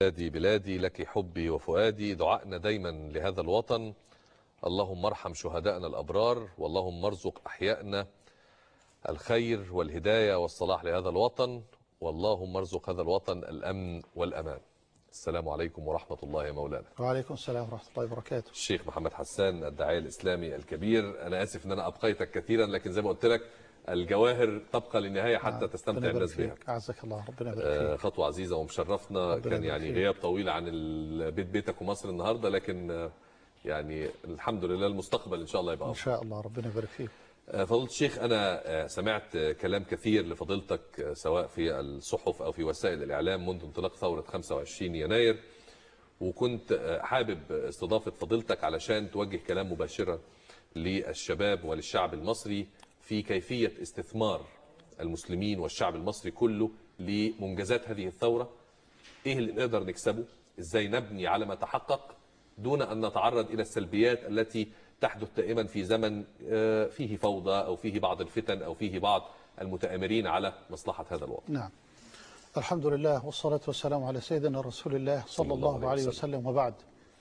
بلادي بلادي لك حبي وفؤادي، دعائنا دايما لهذا الوطن. اللهم ارحم شهدائنا الأبرار، واللهم ارزق أحيائنا الخير والهداية والصلاح لهذا الوطن، واللهم ارزق هذا الوطن الأمن والأمان. السلام عليكم ورحمة الله يا مولانا. وعليكم السلام ورحمة الله وبركاته. الشيخ محمد حسان الداعية الإسلامي الكبير، أنا آسف أن أنا أبقيتك كثيرا، لكن زي ما قلت لك الجواهر تبقى للنهاية حتى تستمتع الناس بها. أعزك الله، ربنا يبارك فيك. خطوة عزيزة ومشرفنا، كان يعني غياب طويل عن بيتك ومصر النهاردة، لكن يعني الحمد لله المستقبل إن شاء الله يبقى إن شاء الله، ربنا يبارك فيك. فضيلة الشيخ، أنا سمعت كلام كثير لفضيلتك سواء في الصحف أو في وسائل الإعلام منذ انطلاق ثورة 25 يناير، وكنت حابب استضافة فضيلتك علشان توجه كلام مباشرة للشباب وللشعب المصري في كيفية استثمار المسلمين والشعب المصري كله لمنجزات هذه الثورة. إيه اللي نقدر نكسبه؟ إزاي نبني على ما تحقق دون أن نتعرض إلى السلبيات التي تحدث دائما في زمن فيه فوضى أو فيه بعض الفتن أو فيه بعض المتآمرين على مصلحة هذا الوطن. نعم، الحمد لله والصلاة والسلام على سيدنا رسول الله صلى الله عليه وسلم، وبعد.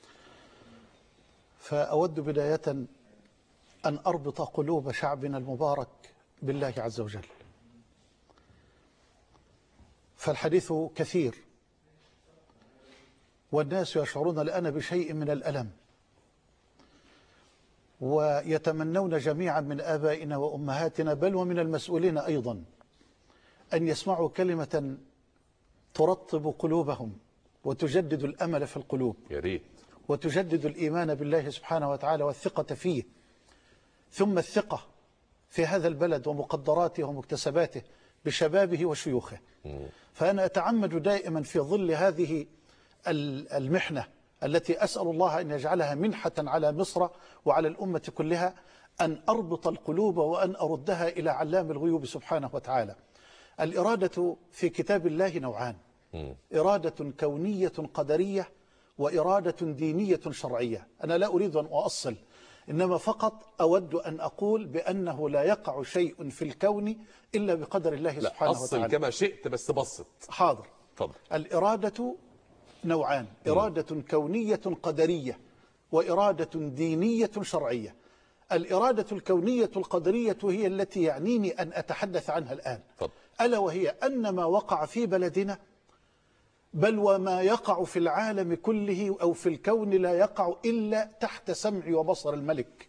فأود بداية أن أربط قلوب شعبنا المبارك بالله عز وجل، فالحديث كثير والناس يشعرون الآن بشيء من الألم، ويتمنون جميعا من آبائنا وأمهاتنا بل ومن المسؤولين أيضا أن يسمعوا كلمة ترطب قلوبهم وتجدد الأمل في القلوب، يا ريت، وتجدد الإيمان بالله سبحانه وتعالى والثقة فيه، ثم الثقة في هذا البلد ومقدراته ومكتسباته بشبابه وشيوخه. فأنا أتعمد دائما في ظل هذه المحنة التي أسأل الله أن يجعلها منحة على مصر وعلى الأمة كلها، أن أربط القلوب وأن أردها إلى علام الغيوب سبحانه وتعالى. الإرادة في كتاب الله نوعان: إرادة كونية قدرية، وإرادة دينية شرعية. أنا لا أريد أن أؤصل، إنما فقط أود أن أقول بأنه لا يقع شيء في الكون إلا بقدر الله سبحانه وتعالى. أصل كما شئت بس بسط. حاضر. طبعا. الإرادة نوعان: إرادة كونية قدرية، وإرادة دينية شرعية. الإرادة الكونية القدرية هي التي يعنيني أن أتحدث عنها الآن. طبعا. ألا وهي أن ما وقع في بلدنا بل وما يقع في العالم كله أو في الكون لا يقع إلا تحت سمع وبصر الملك.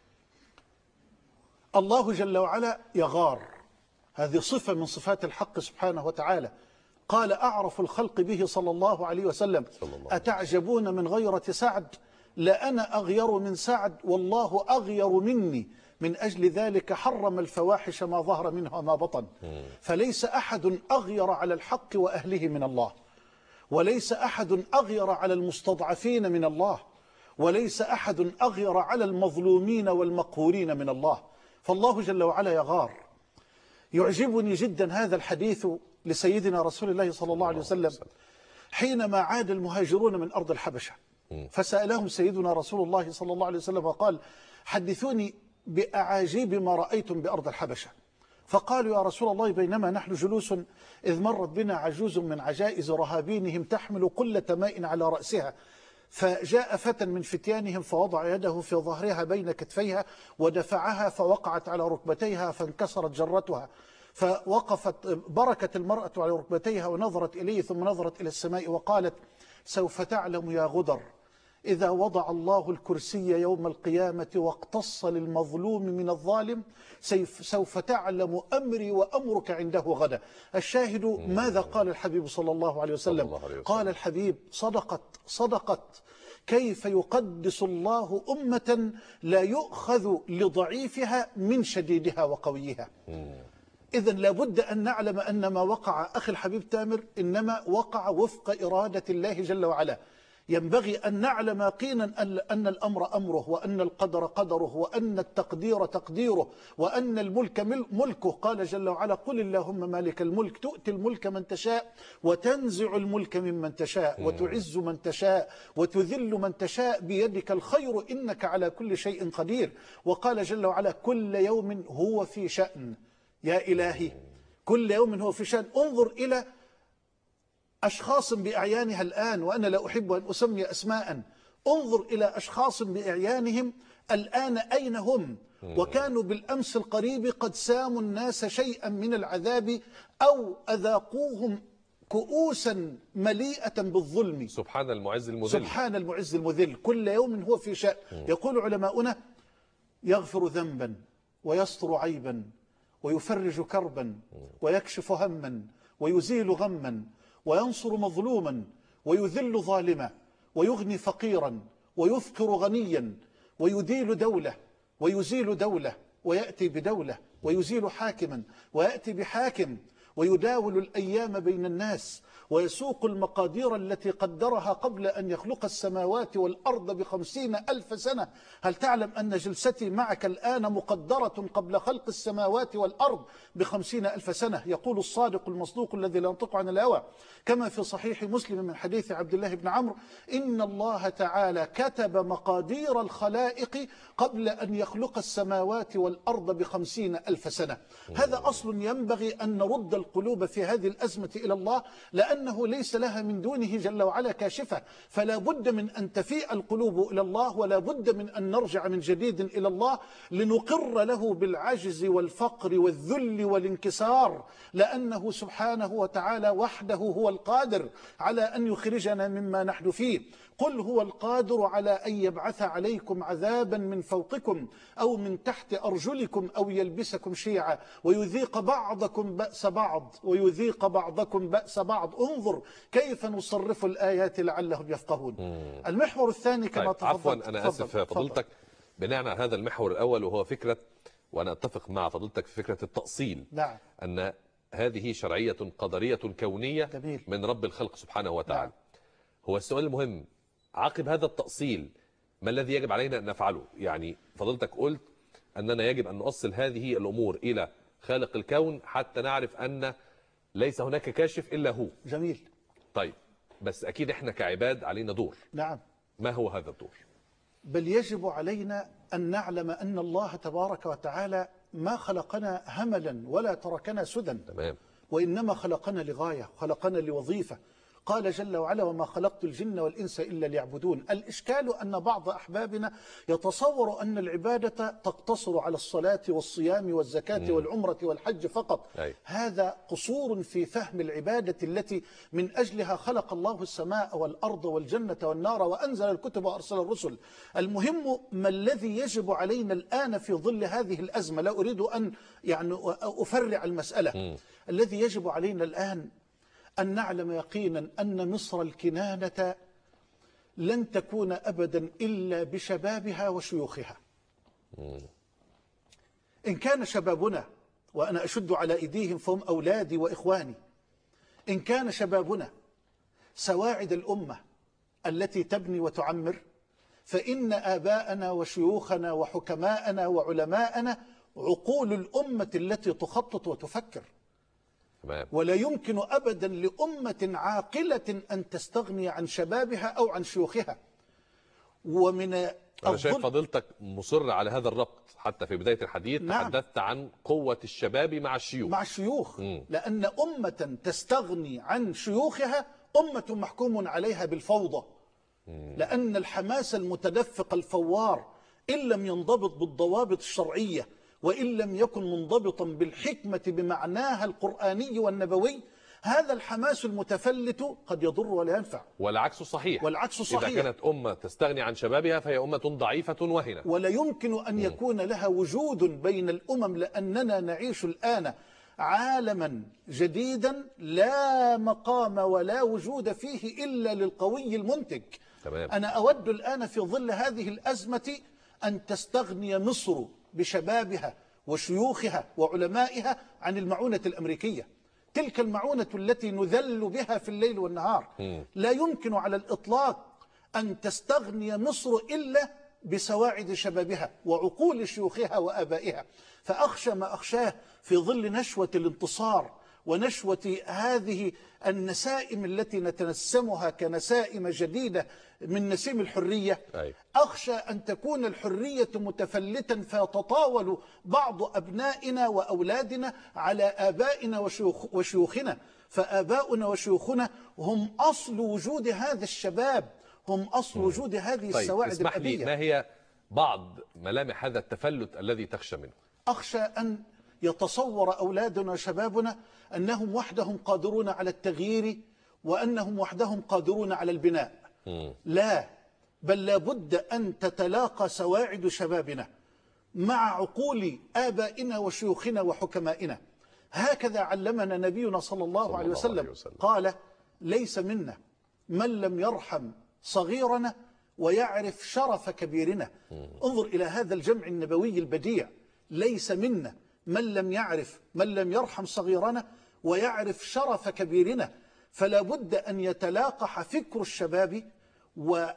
الله جل وعلا يغار، هذه صفة من صفات الحق سبحانه وتعالى. قال أعرف الخلق به صلى الله عليه وسلم: أتعجبون من غيرة سعد؟ لأنا أغير من سعد والله أغير مني، من أجل ذلك حرم الفواحش ما ظهر منها وما بطن. فليس أحد أغير على الحق وأهله من الله، وليس أحد أغير على المستضعفين من الله، وليس أحد أغير على المظلومين والمقهورين من الله. فالله جل وعلا يغار. يعجبني جدا هذا الحديث لسيدنا رسول الله صلى الله عليه وسلم حينما عاد المهاجرون من أرض الحبشة، فسألهم سيدنا رسول الله صلى الله عليه وسلم وقال: حدثوني بأعاجيب ما رأيتم بأرض الحبشة. فقالوا: يا رسول الله، بينما نحن جلوس إذ مرت بنا عجوز من عجائز رهابينهم تحمل قلة ماء على رأسها، فجاء فتى من فتيانهم فوضع يده في ظهرها بين كتفيها ودفعها فوقعت على ركبتيها فانكسرت جرتها، فوقفت بركت المرأة على ركبتيها ونظرت إليه ثم نظرت إلى السماء وقالت: سوف تعلم يا غدر إذا وضع الله الكرسي يوم القيامة واقتص للمظلوم من الظالم سوف تعلم أمري وأمرك عنده غدا. الشاهد ماذا قال الحبيب صلى الله عليه وسلم؟ قال الحبيب: صدقت. كيف يقدس الله أمة لا يؤخذ لضعيفها من شديدها وقويها؟ إذن لابد أن نعلم أن ما وقع أخي الحبيب تامر إنما وقع وفق إرادة الله جل وعلا. ينبغي أن نعلم يقينا أن الأمر أمره، وأن القدر قدره، وأن التقدير تقديره، وأن الملك ملكه. قال جل وعلا: قل اللهم مالك الملك تؤتي الملك من تشاء وتنزع الملك ممن تشاء وتعز من تشاء وتذل من تشاء بيدك الخير إنك على كل شيء قدير. وقال جل وعلا: كل يوم هو في شأن. يا إلهي، كل يوم هو في شأن. انظر إلى أشخاص بأعيانها الآن، وأنا لا أحب أن أسمي أسماء، انظر إلى أشخاص بأعيانهم الآن أين هم، وكانوا بالأمس القريب قد ساموا الناس شيئا من العذاب أو أذاقوهم كؤوسا مليئة بالظلم. سبحان المعز المذل. سبحان المعز المذل، كل يوم هو في شأن. يقول علماؤنا: يغفر ذنبا ويستر عيبا ويفرج كربا ويكشف هما ويزيل غما وينصر مظلوما ويذل ظالما ويغني فقيرا ويفقر غنيا ويديل دولة ويزيل دولة ويأتي بدولة ويزيل حاكما ويأتي بحاكم ويداول الأيام بين الناس ويسوق المقادير التي قدرها قبل أن يخلق السماوات والأرض ب50,000 سنة. هل تعلم أن جلستي معك الآن مقدرة قبل خلق السماوات والأرض ب50,000 سنة؟ يقول الصادق المصدوق الذي لا ينطق عن الهوى كما في صحيح مسلم من حديث عبد الله بن عمرو: إن الله تعالى كتب مقادير الخلائق قبل أن يخلق السماوات والأرض ب50,000 سنة. هذا أصل ينبغي أن نرد القلوب في هذه الأزمة إلى الله، لأنه ليس لها من دونه جل وعلا كاشفة، فلا بد من أن تفيء القلوب إلى الله، ولا بد من أن نرجع من جديد إلى الله لنقر له بالعجز والفقر والذل والانكسار، لأنه سبحانه وتعالى وحده هو القادر على أن يخرجنا مما نحن فيه. قل هو القادر على أن يبعث عليكم عذابا من فوقكم أو من تحت أرجلكم أو يلبسكم شيعا ويذيق بعضكم بأس بعض ويذيق بعضكم بأس بعض. انظر كيف نصرف الآيات لعلهم يفقهون. المحور الثاني كما تفضلت. عفوا أنا آسف فضلتك، بناء على هذا المحور الأول وهو فكرة، وأنا أتفق مع فضلتك في فكرة التأصيل. نعم. أن هذه شرعية قدرية كونية جميل. من رب الخلق سبحانه وتعالى. نعم. هو السؤال المهم عقب هذا التأصيل ما الذي يجب علينا أن نفعله؟ يعني فضلتك قلت أننا يجب أن نؤصل هذه الأمور إلى خالق الكون حتى نعرف أن ليس هناك كاشف إلا هو. جميل. طيب بس أكيد إحنا كعباد علينا دور. نعم. ما هو هذا الدور؟ بل يجب علينا أن نعلم أن الله تبارك وتعالى ما خلقنا هملا ولا تركنا سدى. تمام. وإنما خلقنا لغاية، خلقنا لوظيفة. قال جل وعلا: وما خلقت الجن والإنس إلا ليعبدون. الإشكال أن بعض أحبابنا يتصور أن العبادة تقتصر على الصلاة والصيام والزكاة والعمرة والحج فقط. هذا قصور في فهم العبادة التي من أجلها خلق الله السماء والأرض والجنة والنار وأنزل الكتب وأرسل الرسل. المهم ما الذي يجب علينا الآن في ظل هذه الأزمة، لا أريد أن أفرع المسألة. الذي يجب علينا الآن أن نعلم يقينا أن مصر الكنانة لن تكون أبدا إلا بشبابها وشيوخها. إن كان شبابنا، وأنا أشد على أيديهم فهم أولادي وإخواني، إن كان شبابنا سواعد الأمة التي تبني وتعمر، فإن آباءنا وشيوخنا وحكماءنا وعلماءنا عقول الأمة التي تخطط وتفكر. ولا يمكن أبدا لأمة عاقلة أن تستغني عن شبابها أو عن شيوخها. ومن أنا شايف فضيلتك مصر على هذا الربط حتى في بداية الحديث. نعم. تحدثت عن قوة الشباب مع الشيوخ. مع الشيوخ. لأن أمة تستغني عن شيوخها أمة محكوم عليها بالفوضى. لأن الحماس المتدفق الفوار إن لم ينضبط بالضوابط الشرعية وإن لم يكن منضبطا بالحكمة بمعناها القرآني والنبوي، هذا الحماس المتفلت قد يضر ولا ينفع. والعكس صحيح. والعكس صحيح. إذا كانت أمة تستغني عن شبابها فهي أمة ضعيفة وهنة. ولا يمكن أن يكون لها وجود بين الأمم، لأننا نعيش الآن عالما جديدا لا مقام ولا وجود فيه إلا للقوي المنتج. تمام. أنا أود الآن في ظل هذه الأزمة أن تستغني مصر بشبابها وشيوخها وعلمائها عن المعونة الأمريكية، تلك المعونة التي نذل بها في الليل والنهار. لا يمكن على الإطلاق أن تستغني مصر إلا بسواعد شبابها وعقول شيوخها وآبائها. فأخشى ما أخشاه في ظل نشوة الانتصار ونشوة هذه النسائم التي نتنسمها كنسائم جديدة من نسيم الحرية. أخشى أن تكون الحرية متفلتا فيتطاول بعض أبنائنا وأولادنا على آبائنا وشيوخنا، فآباؤنا وشيوخنا هم أصل وجود هذا الشباب، هم أصل وجود هذه السواعد اسمح لي، الأبية. ما هي بعض ملامح هذا التفلت الذي تخشى منه؟ أخشى أن يتصور أولادنا وشبابنا أنهم وحدهم قادرون على التغيير وأنهم وحدهم قادرون على البناء. لا، بل لابد أن تتلاقى سواعد شبابنا مع عقول آبائنا وشيوخنا وحكمائنا. هكذا علمنا نبينا صلى الله عليه وسلم. قال: ليس منا من لم يرحم صغيرنا ويعرف شرف كبيرنا. انظر إلى هذا الجمع النبوي البديع: ليس منا من لم يرحم صغيرنا ويعرف شرف كبيرنا. فلا بد أن يتلاقح فكر الشباب وهذا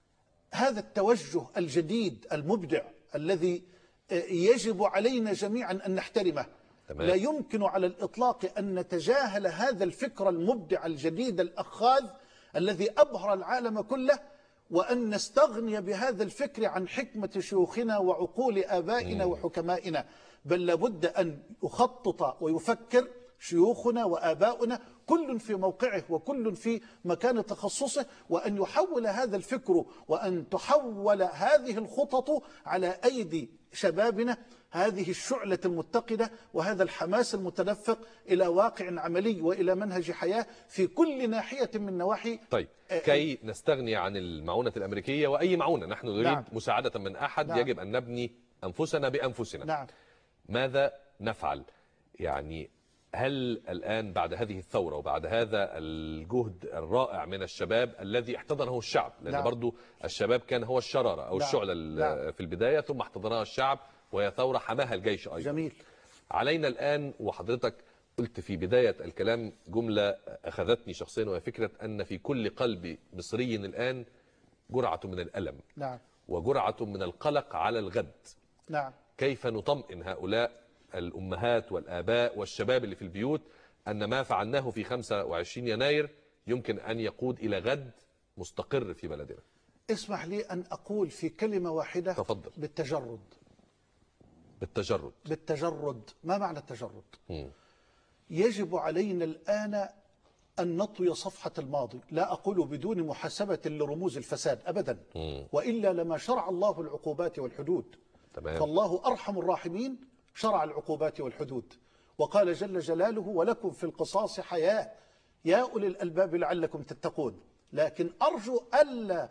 التوجه الجديد المبدع الذي يجب علينا جميعا أن نحترمه. لا يمكن على الإطلاق أن نتجاهل هذا الفكر المبدع الجديد الأخاذ الذي أبهر العالم كله، وأن نستغني بهذا الفكر عن حكمة شيوخنا وعقول آبائنا وحكمائنا، بل لابد أن يخطط ويفكر شيوخنا وآباؤنا كل في موقعه وكل في مكان تخصصه، وأن يحول هذا الفكر وأن تحول هذه الخطط على أيدي شبابنا هذه الشعلة المتقدة وهذا الحماس المتدفق إلى واقع عملي وإلى منهج حياة في كل ناحية من نواحي. طيب، كي نستغني عن المعونة الأمريكية وأي معونة، نحن نريد مساعدة من أحد. يجب أن نبني أنفسنا بأنفسنا. ماذا نفعل؟ يعني هل الآن بعد هذه الثورة وبعد هذا الجهد الرائع من الشباب الذي احتضنه الشعب، لأن برضو الشباب كان هو الشرارة أو الشعلة في البداية، ثم احتضنها الشعب وهي ثورة حماها الجيش أيضا. جميل. علينا الآن، وحضرتك قلت في بداية الكلام جملة أخذتني شخصيا، وهي فكرة أن في كل قلب مصري الآن جرعة من الألم وجرعة من القلق على الغد. كيف نطمئن هؤلاء الأمهات والآباء والشباب اللي في البيوت أن ما فعلناه في 25 يناير يمكن أن يقود إلى غد مستقر في بلدنا؟ اسمح لي أن أقول في كلمة واحدة. تفضل. بالتجرد. ما معنى التجرد؟ يجب علينا الآن أن نطوي صفحة الماضي، لا أقول بدون محاسبة لرموز الفساد أبدا، وإلا لما شرع الله العقوبات والحدود. فالله أرحم الراحمين شرع العقوبات والحدود، وقال جل جلاله: ولكم في القصاص حياة يا أولي الألباب لعلكم تتقون. لكن أرجو ألا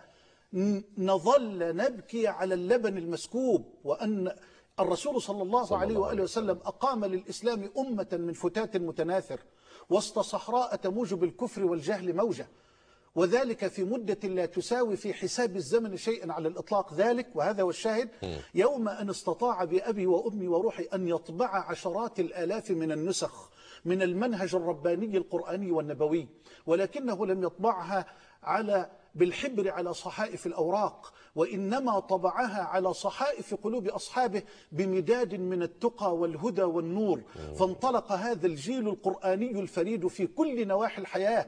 نظل نبكي على اللبن المسكوب، وأن الرسول صلى الله عليه وآله وسلم أقام للإسلام أمة من فتات متناثر وسط صحراء تموج بالكفر والجهل موجة، وذلك في مدة لا تساوي في حساب الزمن شيئا على الإطلاق. ذلك وهذا هو الشاهد يوم أن استطاع بأبي وأمي وروحي أن يطبع عشرات الآلاف من النسخ من المنهج الرباني القرآني والنبوي، ولكنه لم يطبعها بالحبر على صحائف الأوراق، وإنما طبعها على صحائف قلوب أصحابه بمداد من التقى والهدى والنور. فانطلق هذا الجيل القرآني الفريد في كل نواحي الحياة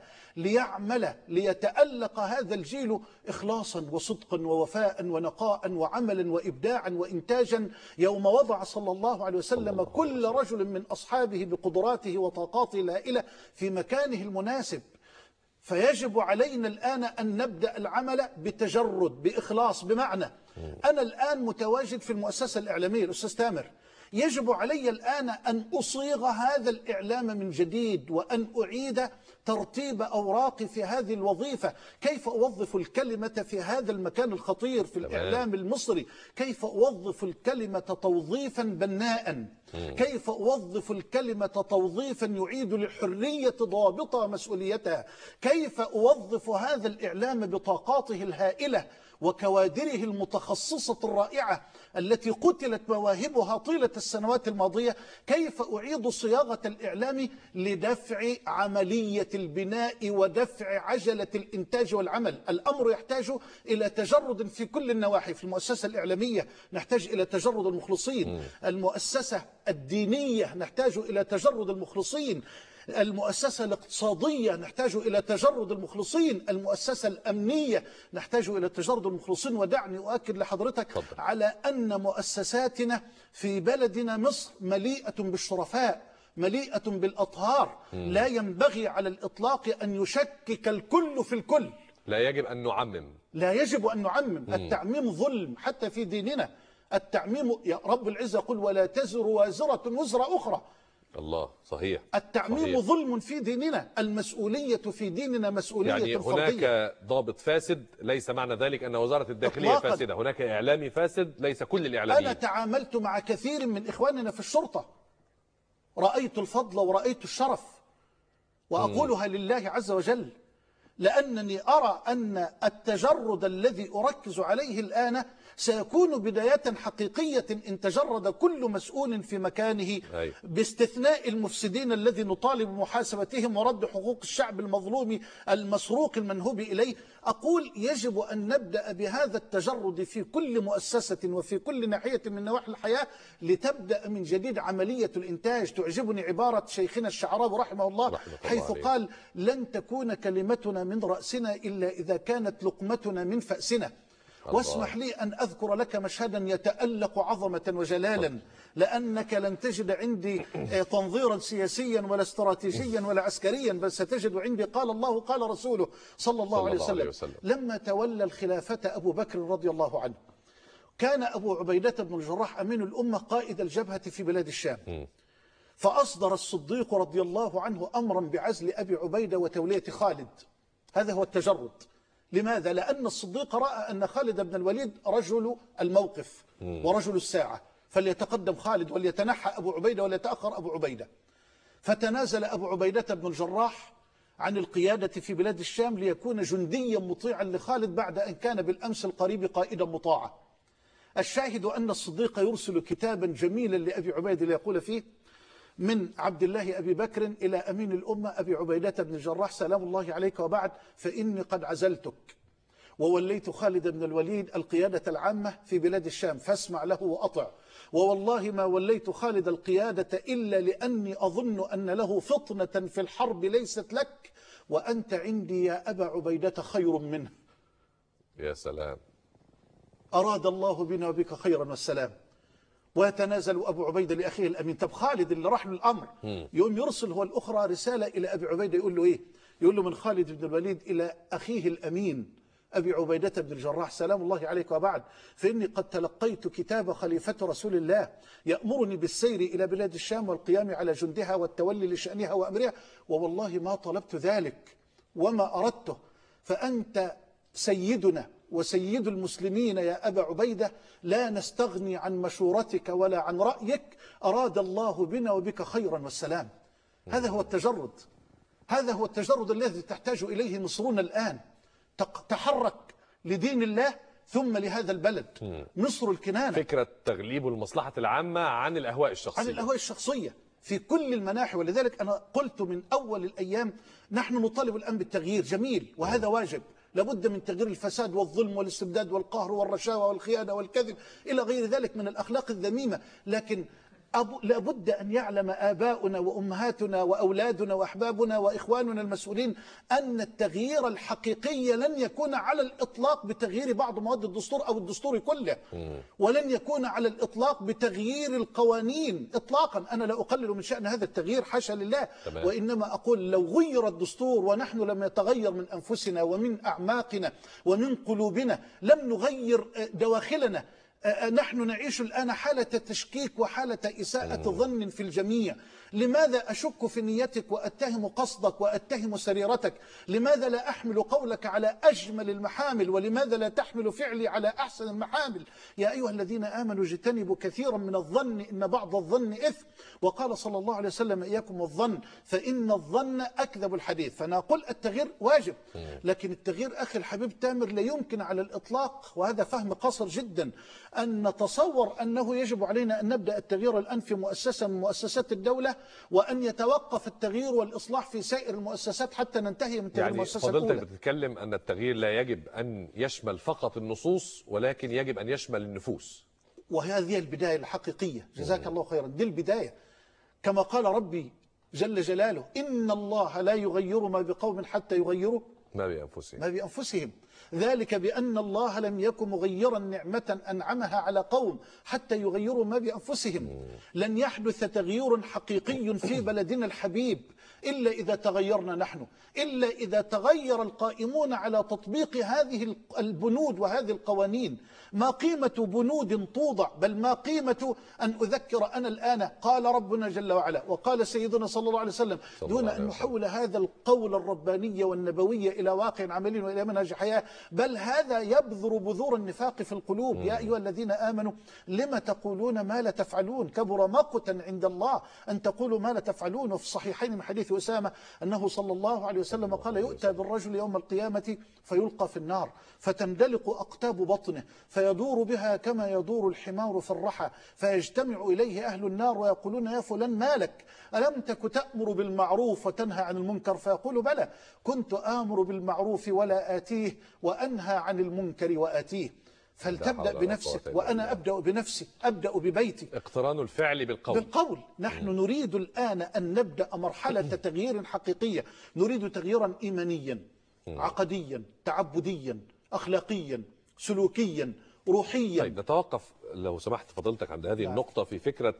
ليتألق هذا الجيل إخلاصا وصدقا ووفاء ونقاء وعملا وإبداعا وإنتاجا، يوم وضع صلى الله عليه وسلم كل رجل من أصحابه بقدراته وطاقاته الهائلة في مكانه المناسب. فيجب علينا الآن أن نبدأ العمل بتجرد، بإخلاص. بمعنى أنا الآن متواجد في المؤسسة الإعلامية الأستاذ تامر، يجب علي الآن أن أصيغ هذا الإعلام من جديد وأن أعيد ترتيب أوراقي في هذه الوظيفة. كيف أوظف الكلمة في هذا المكان الخطير في الإعلام المصري؟ كيف أوظف الكلمة توظيفا بناء؟ كيف أوظف الكلمة توظيفا يعيد للحرية ضابطها مسؤوليتها؟ كيف أوظف هذا الإعلام بطاقاته الهائلة وكوادره المتخصصة الرائعة التي قتلت مواهبها طيلة السنوات الماضية؟ كيف أعيد صياغة الإعلام لدفع عملية البناء ودفع عجلة الإنتاج والعمل؟ الأمر يحتاج إلى تجرد في كل النواحي. في المؤسسة الإعلامية نحتاج إلى تجرد المخلصين، المؤسسة الدينية نحتاج إلى تجرد المخلصين، المؤسسة الاقتصادية نحتاج إلى تجرد المخلصين، المؤسسة الأمنية نحتاج إلى تجرد المخلصين. ودعني أؤكد لحضرتك على أن مؤسساتنا في بلدنا مصر مليئة بالشرفاء، مليئة بالأطهار. لا ينبغي على الإطلاق أن يشكك الكل في الكل. لا يجب أن نعمم، لا يجب أن نعمم. التعميم ظلم حتى في ديننا. التعميم، يا رب العزة يقول ولا تزر وازرة وزر أخرى. الله، صحيح. التعميم صحيح. ظلم في ديننا. المسؤولية في ديننا مسؤولية يعني فردية. هناك ضابط فاسد ليس معنى ذلك أن وزارة الداخلية إطلاقاً. فاسدة. هناك إعلامي فاسد ليس كل الإعلاميين. أنا تعاملت مع كثير من إخواننا في الشرطة، رأيت الفضل ورأيت الشرف، وأقولها لله عز وجل، لأنني أرى أن التجرد الذي أركز عليه الآن سيكون بداية حقيقية إن تجرد كل مسؤول في مكانه، باستثناء المفسدين الذي نطالب بمحاسبتهم ورد حقوق الشعب المظلوم المسروق المنهوب إليه. أقول يجب أن نبدأ بهذا التجرد في كل مؤسسة وفي كل ناحية من نواحي الحياة، لتبدأ من جديد عملية الإنتاج. تعجبني عبارة شيخنا الشعراوي رحمه الله حيث قال لن تكون كلمتنا من رأسنا إلا إذا كانت لقمتنا من فأسنا. واسمح لي أن أذكر لك مشهدا يتألق عظمة وجلالا، لأنك لن تجد عندي تنظيرا سياسيا ولا استراتيجيا ولا عسكريا، بل ستجد عندي قال الله قال رسوله صلى الله عليه وسلم. لما تولى الخلافة أبو بكر رضي الله عنه، كان أبو عبيدة بن الجراح أمين الأمة قائد الجبهة في بلاد الشام، فأصدر الصديق رضي الله عنه أمرا بعزل أبي عبيدة وتولية خالد. هذا هو التجرد. لماذا؟ لأن الصديق رأى أن خالد بن الوليد رجل الموقف ورجل الساعة، فليتقدم خالد وليتنحى أبو عبيدة وليتأخر أبو عبيدة. فتنازل أبو عبيدة بن الجراح عن القيادة في بلاد الشام ليكون جنديا مطيعا لخالد بعد أن كان بالأمس القريب قائدا مطاعا. الشاهد أن الصديق يرسل كتابا جميلا لأبي عبيدة ليقول فيه من عبد الله أبي بكر إلى أمين الأمة أبي عبيدة بن الجراح سلام الله عليك، وبعد فإني قد عزلتك ووليت خالد بن الوليد القيادة العامة في بلاد الشام، فاسمع له وأطع. ووالله ما وليت خالد القيادة إلا لأني أظن أن له فطنة في الحرب ليست لك، وأنت عندي يا أبا عبيدة خير منه. يا سلام. أراد الله بنا وبك خيرا والسلام. ويتنازل أبو عبيدة لأخيه الأمين. طب خالد اللي راح له الأمر يوم يرسل هو الأخرى رسالة إلى أبي عبيدة، يقول له إيه؟ يقول له من خالد بن الوليد إلى أخيه الأمين أبي عبيدة بن الجراح سلام الله عليك، وبعد فإني قد تلقيت كتاب خليفة رسول الله يأمرني بالسير إلى بلاد الشام والقيام على جندها والتولي لشأنها وأمرها، ووالله ما طلبت ذلك وما أردته، فأنت سيدنا وسيد المسلمين يا أبا عبيدة، لا نستغني عن مشورتك ولا عن رأيك، أراد الله بنا وبك خيرا والسلام. هذا هو التجرد، هذا هو التجرد الذي تحتاج إليه مصرنا الآن. تحرك لدين الله ثم لهذا البلد. مصر الكنانة. فكرة تغليب المصلحة العامة عن الأهواء الشخصية، عن الأهواء الشخصية في كل المناحي. ولذلك أنا قلت من أول الأيام نحن نطالب الآن بالتغيير، جميل وهذا واجب، لابد من تغيير الفساد والظلم والاستبداد والقهر والرشاوى والخيانة والكذب إلى غير ذلك من الأخلاق الذميمة، لكن لابد أن يعلم آباؤنا وأمهاتنا وأولادنا وأحبابنا وإخواننا المسؤولين أن التغيير الحقيقي لن يكون على الإطلاق بتغيير بعض مواد الدستور أو الدستور كله، ولن يكون على الإطلاق بتغيير القوانين إطلاقا. أنا لا أقلل من شأن هذا التغيير حاشا لله، وإنما أقول لو غير الدستور ونحن لم نتغير من أنفسنا ومن أعماقنا ومن قلوبنا، لم نغير دواخلنا، نحن نعيش الآن حالة تشكيك وحالة إساءة ظن في الجميع. لماذا أشك في نيتك وأتهم قصدك وأتهم سريرتك؟ لماذا لا أحمل قولك على أجمل المحامل؟ ولماذا لا تحمل فعلي على أحسن المحامل؟ يا أيها الذين آمنوا اجتنبوا كثيرا من الظن إن بعض الظن إثم، وقال صلى الله عليه وسلم إياكم والظن فإن الظن أكذب الحديث. فأنا أقول التغيير واجب، لكن التغيير أخي الحبيب تامر لا يمكن على الإطلاق، وهذا فهم قصر جدا، أن نتصور أنه يجب علينا أن نبدأ التغيير الآن في مؤسسة من مؤسسات الدولة، وأن يتوقف التغيير والإصلاح في سائر المؤسسات حتى ننتهي من تغيير المؤسسات الأولى. فضلتك بتتكلم أن التغيير لا يجب أن يشمل فقط النصوص، ولكن يجب أن يشمل النفوس، وهذه البداية الحقيقية. جزاك الله خيرا. دي البداية، كما قال ربي جل جلاله: إن الله لا يغير ما بقوم حتى يغيروا ما بأنفسهم. ذلك بأن الله لم يكن مغيرا نعمة أنعمها على قوم حتى يغيروا ما بأنفسهم. لن يحدث تغيير حقيقي في بلدنا الحبيب إلا إذا تغيرنا نحن، إلا إذا تغير القائمون على تطبيق هذه البنود وهذه القوانين. ما قيمة بنود توضع، بل ما قيمة أن أذكر أنا الآن قال ربنا جل وعلا وقال سيدنا صلى الله عليه وسلم، دون أن نحول هذا القول الرباني والنبوي إلى واقع عملي وإلى منهج حياة، بل هذا يبذر بذور النفاق في القلوب. يا أيها الذين آمنوا لما تقولون ما لا تفعلون، كبر مقتا عند الله أن تقولوا ما لا تفعلون. وفي الصحيحين من حديث أسامة أنه صلى الله عليه وسلم قال: يؤتى بالرجل يوم القيامة فيلقى في النار فتندلق أقتاب بطنه فيدور بها كما يدور الحمار في الرحى، فيجتمع إليه أهل النار ويقولون: يا فلان ما لك؟ ألم تك تأمر بالمعروف وتنهى عن المنكر؟ فيقول: بلى، كنت آمر بالمعروف ولا آتيه وأنهى عن المنكر وآتيه. فلتبدأ بنفسك، وأنا أبدأ بنفسي، أبدأ ببيتي. اقتران الفعل بالقول. نحن نريد الآن أن نبدأ مرحلة تغيير حقيقية. نريد تغييرا إيمانيا، عقديا، تعبديا، أخلاقيا، سلوكيا، روحيا. طيب نتوقف لو سمحت فضلتك عند هذه النقطة في فكرة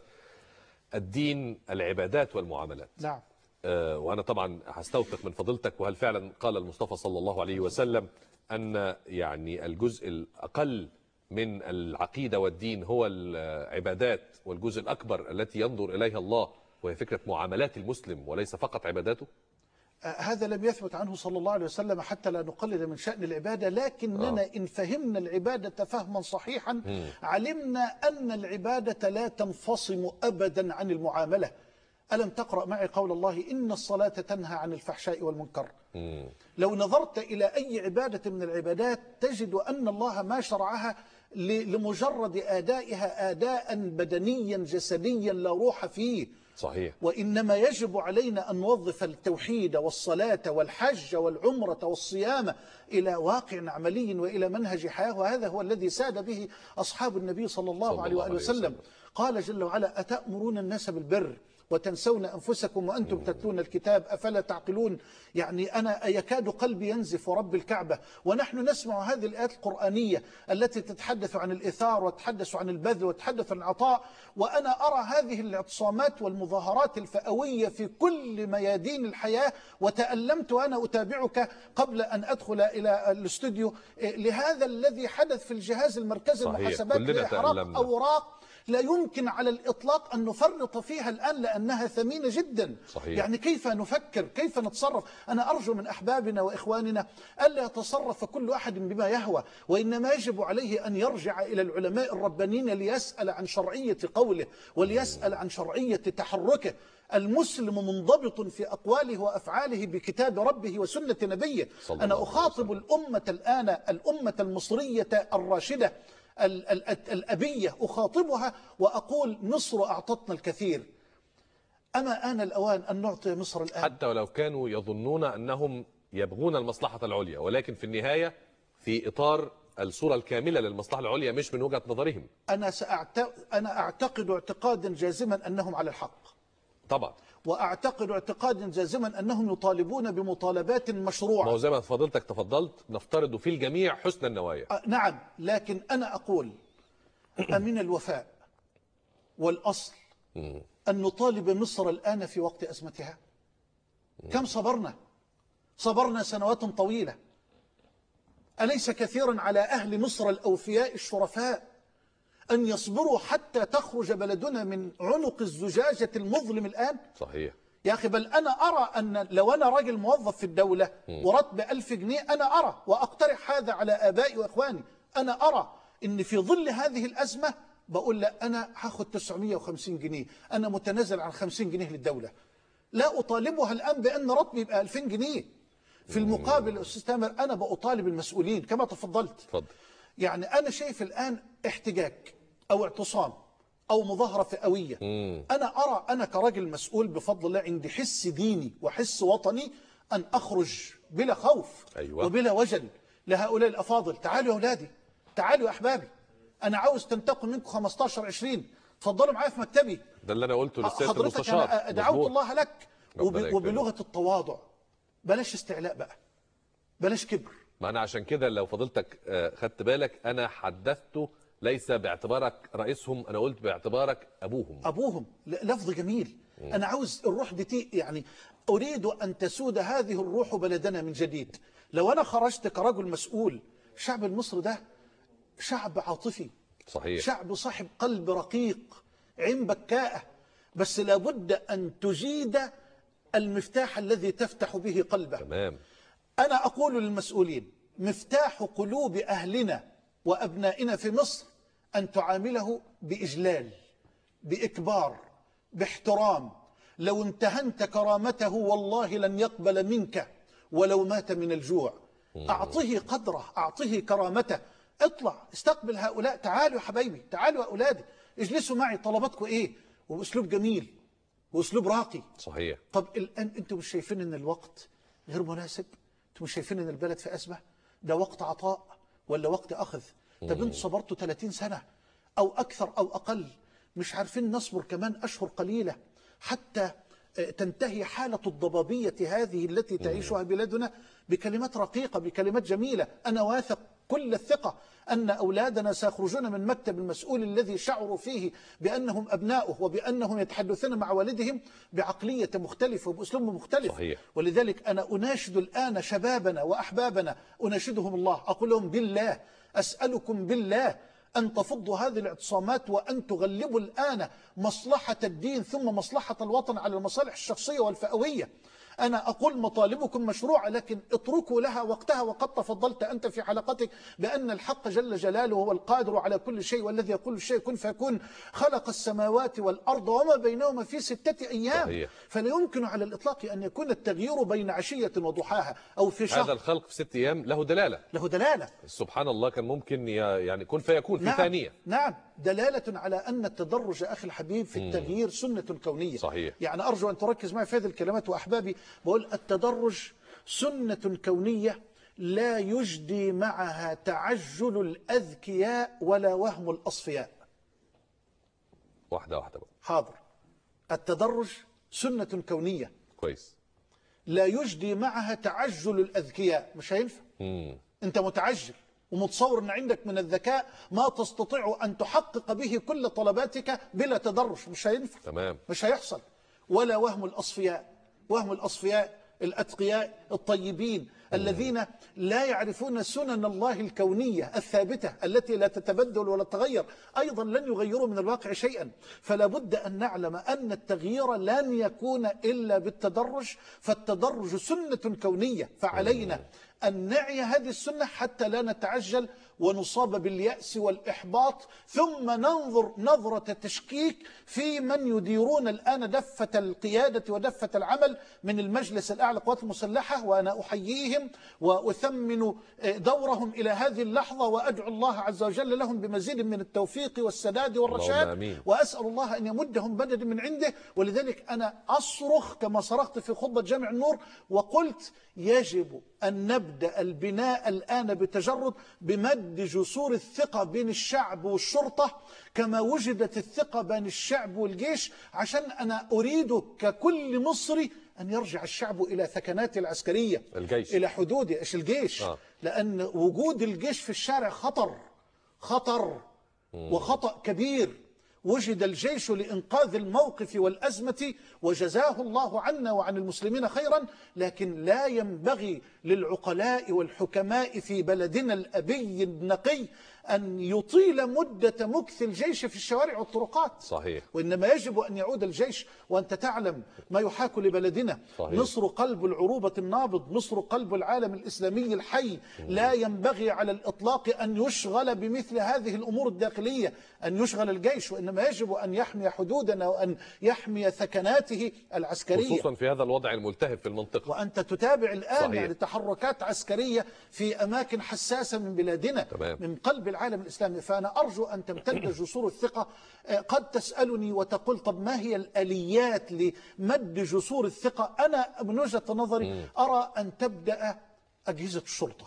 الدين، العبادات والمعاملات. نعم. وأنا طبعا هستوثق من فضلتك، وهل فعلا قال المصطفى صلى الله عليه وسلم أن يعني الجزء الأقل من العقيدة والدين هو العبادات، والجزء الأكبر التي ينظر إليها الله وهي فكرة معاملات المسلم وليس فقط عباداته؟ هذا لم يثبت عنه صلى الله عليه وسلم حتى لا نقلل من شأن العبادة، لكننا إن فهمنا العبادة فهما صحيحا علمنا أن العبادة لا تنفصم أبدا عن المعاملة. ألم تقرأ معي قول الله: إن الصلاة تنهى عن الفحشاء والمنكر؟ لو نظرت إلى أي عبادة من العبادات تجد أن الله ما شرعها لمجرد أدائها أداء بدنيا جسديا لا روح فيه. صحيح. وإنما يجب علينا أن نوظف التوحيد والصلاة والحج والعمرة والصيام إلى واقع عملي وإلى منهج حياة، وهذا هو الذي ساد به أصحاب النبي صلى الله عليه وآله وسلم. قال جل وعلا: أتأمرون الناس بالبر وتنسون أنفسكم وأنتم تتلون الكتاب أفلا تعقلون. يعني أنا يكاد قلبي ينزف ورب الكعبة ونحن نسمع هذه الآيات القرآنية التي تتحدث عن الإثار وتتحدث عن البذل وتتحدث عن العطاء، وأنا أرى هذه الاعتصامات والمظاهرات الفئوية في كل ميادين الحياة. وتألمت وأنا أتابعك قبل أن أدخل إلى الاستوديو لهذا الذي حدث في الجهاز المركزي المحاسبات لإحراق أوراق لا يمكن على الإطلاق أن نفرط فيها الآن لأنها ثمينة جدا. صحيح. يعني كيف نفكر، كيف نتصرف؟ أنا أرجو من أحبابنا وإخواننا ألا يتصرف كل أحد بما يهوى، وإنما يجب عليه أن يرجع إلى العلماء الربانيين ليسأل عن شرعية قوله وليسأل عن شرعية تحركه. المسلم منضبط في أقواله وأفعاله بكتاب ربه وسنة نبيه. أنا أخاطب الأمة الآن، الأمة المصرية الراشدة الأبية، أخاطبها وأقول: مصر أعطتنا الكثير، أما آن الأوان أن نعطي مصر الآن. حتى ولو كانوا يظنون أنهم يبغون المصلحة العليا، ولكن في النهاية في إطار الصورة الكاملة للمصلحة العليا مش من وجهة نظرهم. أنا أعتقد اعتقادا جازما أنهم على الحق طبعا، وأعتقد اعتقادا جازما أنهم يطالبون بمطالبات مشروعة. ما هو زي ما فضلتك تفضلت نفترض في الجميع حسن النوايا. نعم، لكن أنا أقول: أمن الوفاء والأصل أن نطالب مصر الآن في وقت أزمتها. كم صبرنا سنوات طويلة. أليس كثيرا على أهل مصر الأوفياء الشرفاء أن يصبروا حتى تخرج بلدنا من عنق الزجاجة المظلم الآن؟ صحيح يا أخي، بل أنا أرى أن لو أنا راجل موظف في الدولة وراتب 1000 جنيه، أنا أرى وأقترح هذا على آبائي وإخواني، أنا أرى أن في ظل هذه الأزمة بقول: لا، أنا هاخد 950 جنيه، أنا متنازل عن 50 جنيه للدولة. لا أطالبها الآن بأن راتبي يبقى 2000 جنيه. في المقابل أستاذ تامر أنا بأطالب المسؤولين كما تفضلت. فضل. يعني أنا شايف الآن احتجاج أو اعتصام أو مظاهرة فئوية. أنا أرى أنا كراجل مسؤول بفضل الله عندي حس ديني وحس وطني أن أخرج بلا خوف وبلا وجل لهؤلاء الأفاضل. تعالوا يا أولادي، تعالوا يا أحبابي، أنا عاوز تنتقل منكم 15 20، تفضلوا معايا في مكتبي. ده اللي أنا قلته للسيد المستشار. حضرتك أنا دعوت الله لك وبلغة التواضع. بلاش استعلاء بقى، بلاش كبر. ما أنا عشان كده لو فضلتك خدت بالك أنا حدثته ليس باعتبارك رئيسهم، أنا قلت باعتبارك أبوهم. لفظ جميل. أنا عاوز الروح دي، يعني أريد أن تسود هذه الروح بلدنا من جديد. لو أنا خرجت كرجل مسؤول، الشعب المصري ده شعب عاطفي، صحيح، شعب صاحب قلب رقيق، عين بكاءة، بس لابد أن تجيد المفتاح الذي تفتح به قلبه. تمام. أنا أقول للمسؤولين: مفتاح قلوب أهلنا وأبنائنا في مصر أن تعامله بإجلال، بإكبار، باحترام. لو امتهنت كرامته والله لن يقبل منك ولو مات من الجوع. أعطيه قدره، أعطيه كرامته. اطلع استقبل هؤلاء، تعالوا يا حبايبي، تعالوا يا أولادي، اجلسوا معي، طلباتكم إيه؟ وبأسلوب جميل وأسلوب راقي. صحيح. طب الآن أنتم مش شايفين أن الوقت غير مناسب؟ أنتم مش شايفين أن البلد في أزمة؟ ده وقت عطاء ولا وقت أخذ؟ طب أنتم صبرتوا 30 سنة أو أكثر أو أقل، مش عارفين نصبر كمان أشهر قليلة حتى تنتهي حالة الضبابية هذه التي تعيشها بلادنا بكلمات رقيقة، بكلمات جميلة. أنا واثق كل الثقة أن أولادنا سيخرجون من مكتب المسؤول الذي شعروا فيه بأنهم أبناؤه وبأنهم يتحدثون مع والدهم بعقلية مختلفة وبأسلوب مختلف. صحيح. ولذلك أنا أناشد الآن شبابنا وأحبابنا، أناشدهم الله، أقول لهم: بالله أسألكم بالله أن تفضوا هذه الاعتصامات وأن تغلبوا الآن مصلحة الدين ثم مصلحة الوطن على المصالح الشخصية والفئوية. أنا أقول مطالبكم مشروعة، لكن اتركوا لها وقتها. وقد تفضلت أنت في حلقتك بأن الحق جل جلاله هو القادر على كل شيء، والذي يقول الشيء كن فيكون، خلق السماوات والأرض وما بينهما في 6 أيام. صحيح. فلا يمكن على الإطلاق أن يكون التغيير بين عشية وضحاها أو في شهر. هذا الخلق في 6 أيام له دلالة. سبحان الله، كان ممكن يعني كن فيكون في ثانية. نعم، دلالة على أن التدرج أخي الحبيب في التغيير سنة كونية. صحيح. يعني أرجو أن تركز معي في هذه الكلمات. وأحبابي، بقول التدرج سنة كونية لا يجدي معها تعجل الأذكياء ولا وهم الأصفياء. واحدة واحدة بقى. حاضر. التدرج سنة كونية كويس، لا يجدي معها تعجل الأذكياء. مش هينفع. أنت متعجل ومتصور أن عندك من الذكاء ما تستطيع أن تحقق به كل طلباتك بلا تدرج. مش هينفع. تمام. مش هيحصل. ولا وهم الأصفياء. وهم الأصفياء الأتقياء الطيبين الذين لا يعرفون سنن الله الكونية الثابتة التي لا تتبدل ولا تتغير، أيضا لن يغيروا من الواقع شيئا. فلا بد أن نعلم أن التغيير لن يكون إلا بالتدرج، فالتدرج سنة كونية، فعلينا أن نعي هذه السنة حتى لا نتعجل ونصاب باليأس والإحباط، ثم ننظر نظرة تشكيك في من يديرون الآن دفة القيادة ودفة العمل من المجلس الأعلى للقوات المسلحة. وأنا أحييهم وأثمن دورهم إلى هذه اللحظة، وأدعو الله عز وجل لهم بمزيد من التوفيق والسداد والرشاد، وأسأل الله أن يمدهم بدد من عنده. ولذلك أنا أصرخ كما صرخت في خطبة جامع النور وقلت: يجب أن نبدأ البناء الآن بتجرد، بمد جسور الثقة بين الشعب والشرطة كما وجدت الثقة بين الشعب والجيش، عشان أنا أريد ككل مصري أن يرجع الشعب إلى ثكناته العسكرية، الجيش إلى حدوده. إيش الجيش؟ لأن وجود الجيش في الشارع خطر وخطأ كبير. وجد الجيش لإنقاذ الموقف والأزمة وجزاه الله عنا وعن المسلمين خيرا، لكن لا ينبغي للعقلاء والحكماء في بلدنا الأبي النقي أن يطيل مدة مكث الجيش في الشوارع والطرقات. صحيح. وإنما يجب أن يعود الجيش. وأنت تعلم ما يحاك لبلدنا. صحيح. مصر قلب العروبة النابض، مصر قلب العالم الإسلامي الحي. لا ينبغي على الإطلاق أن يشغل بمثل هذه الأمور الداخلية، أن يشغل الجيش، وإنما يجب أن يحمي حدودنا وأن يحمي ثكناته العسكرية، خصوصا في هذا الوضع الملتهب في المنطقة. وأنت تتابع الآن صحيح. يعني تحركات عسكرية في أماكن حساسة من بلادنا. تمام. من قلب العالم الإسلامي. فأنا أرجو أن تمتد جسور الثقة. قد تسألني وتقول: طب ما هي الآليات لمد جسور الثقة؟ أنا من وجهة نظري أرى أن تبدأ أجهزة الشرطة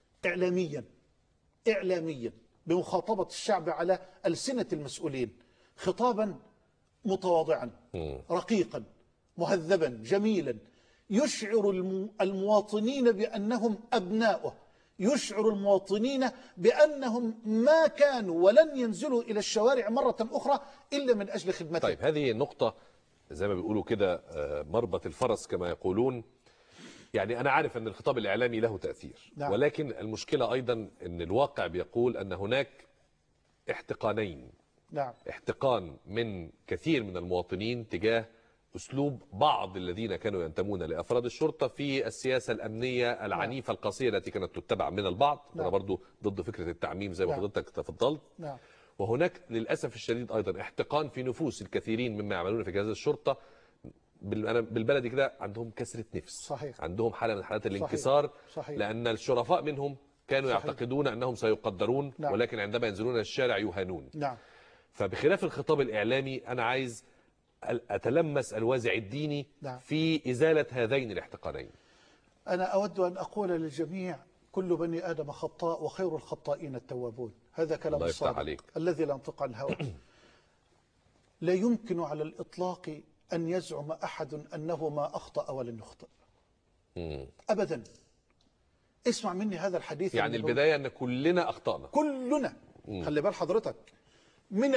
إعلاميا بمخاطبة الشعب على ألسنة المسؤولين، خطابا متواضعا رقيقا مهذبا جميلا يشعر المواطنين بأنهم أبناؤه، يشعر المواطنين بأنهم ما كانوا ولن ينزلوا إلى الشوارع مرة أخرى إلا من أجل خدمته. طيب هذه النقطة زي ما بيقولوا كده مربط الفرس كما يقولون. يعني أنا عارف أن الخطاب الإعلامي له تأثير، نعم. ولكن المشكلة أيضا أن الواقع بيقول أن هناك احتقانين. نعم. احتقان من كثير من المواطنين تجاه أسلوب بعض الذين كانوا ينتمون لأفراد الشرطة في السياسة الأمنية العنيفة القاسية التي كانت تتبع من البعض. نعم. أنا برضو ضد فكرة التعميم زي ما حضرتك تفضلت. نعم. وهناك للأسف الشديد أيضا احتقان في نفوس الكثيرين مما يعملون في جهاز الشرطة. أنا بالبلدي كده عندهم كسرة نفس. صحيح. عندهم حالة من حالات الانكسار. صحيح. لأن الشرفاء منهم كانوا صحيح. يعتقدون أنهم سيقدرون. نعم. ولكن عندما ينزلون الشارع يهانون. نعم. فبخلاف الخطاب الإعلامي أنا عايز أتلمس الوازع الديني. نعم. في إزالة هذين الاحتقانين. أنا أود أن أقول للجميع كل بني آدم خطاء وخير الخطائين التوابون. هذا كلام الصادق الذي لا ينطق عن الهوى. لا يمكن على الإطلاق أن يزعم أحد أنه ما أخطأ ولن يخطئ أبدا. اسمع مني هذا الحديث. يعني البداية أن كلنا أخطأنا. كلنا. خلي بال حضرتك، من